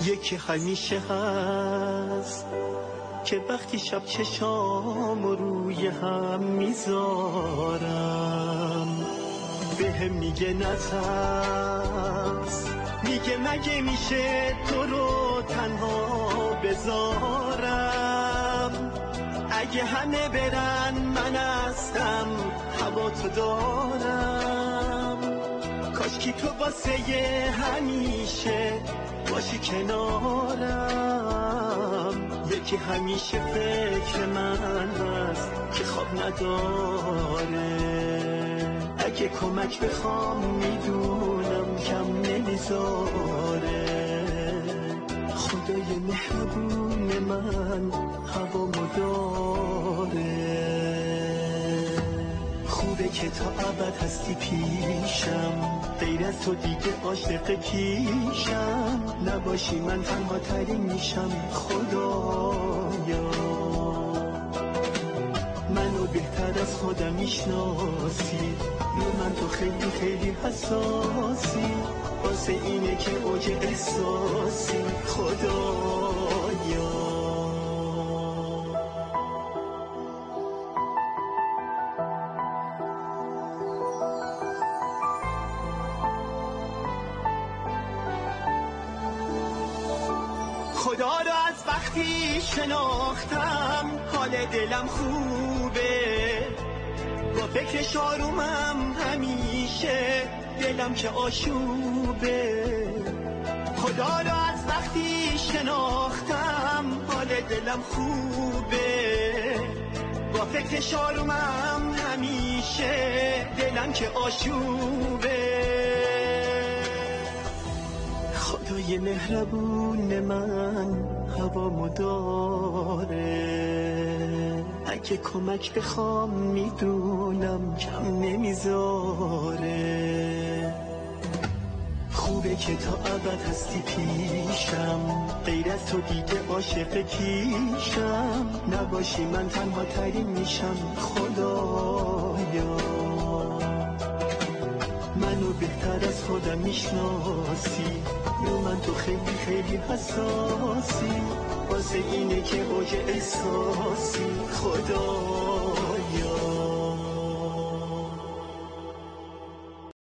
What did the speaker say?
یکی همیشه هست که وقتی شب چشام روی هم میذارم بهم میگه نترس، میگه مگه میشه تو رو تنها بذارم، اگه همه برن من هستم هوا تو دارم، کاشکی تو واسه همیشه باشی کنارم. یکی همیشه فکر من هست که خواب نداره، اگه کمک بخوام میدونم کم نمیذاره. خدای مهربون من هوامو داره، خوبه که تا ابد هستی پیشم، غیر از تو دیگه عاشق کیشم، نباشی من تنها ترین میشم. خدایا منو بهتر از خودم میشناسی، من تو خیلی خیلی حساسی، واسه اینه که اوج احساسی. خدایا خدا رو از وقتی شناختم حال دلم خوبه، با فکر آرومم همیشه دلم که آشوبه. خدا رو از وقتی شناختم حال دلم خوبه، با فکر آرومم همیشه دلم که آشوبه. خدای مهربون من هوامو داره، اگه کمک بخوام میدونم کم نمیذاره. خوبه که تا ابد هستی پیشم، غیر از تو دیگه عاشق کیشم، نباشی من تنها ترین میشم. خدایا منو بهتر از خودم میشناسی، من تو خیلی خیلی حساسی، واسه اینه که اوج احساسی. خدا